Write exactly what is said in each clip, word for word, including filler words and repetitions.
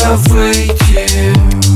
надо выйти.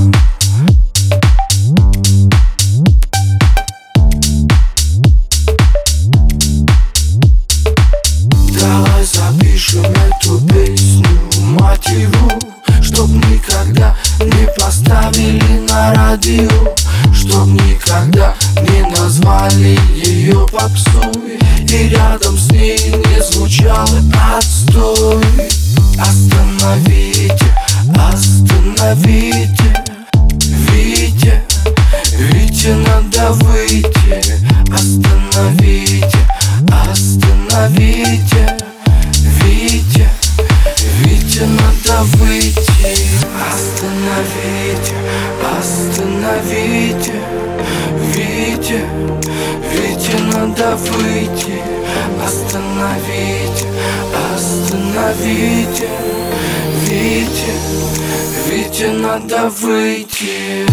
Давай запишем эту песню, мотиву, чтоб никогда не поставили на радио, чтоб никогда не назвали ее попсой, и рядом с ней не звучал отстой. Остановите, остановите, Витя, Витя, надо выйти. Остановите, остановите, Витя, Витя, надо выйти. Остановите, остановите, Витя, Витя, надо выйти. Остановите, остановите, Витя, Витя, надо выйти.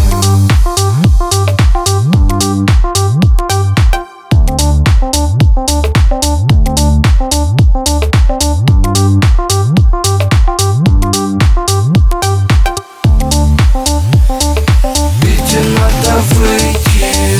Витя, надо выйти.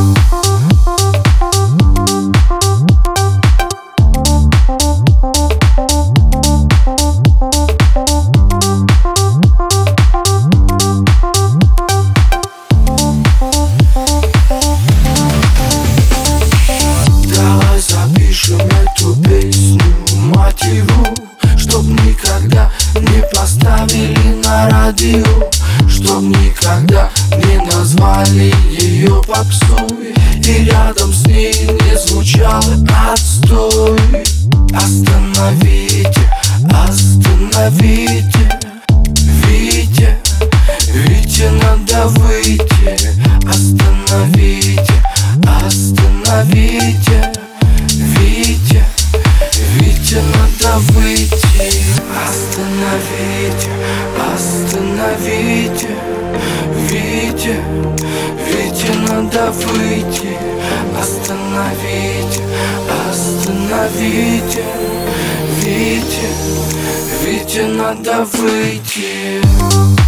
Давай запишем эту песню, мотиву, чтоб никогда не поставили на радио, чтоб никогда не назвали ее попсой, и рядом с ней не звучал отстой. Остановите, остановите, Витя, Витя, надо выйти. Остановите, остановите, Витя, Витя, надо выйти. Остановите, остановите, Витя, Витя, надо выйти. Остановите, остановите, Витя, Витя, надо выйти.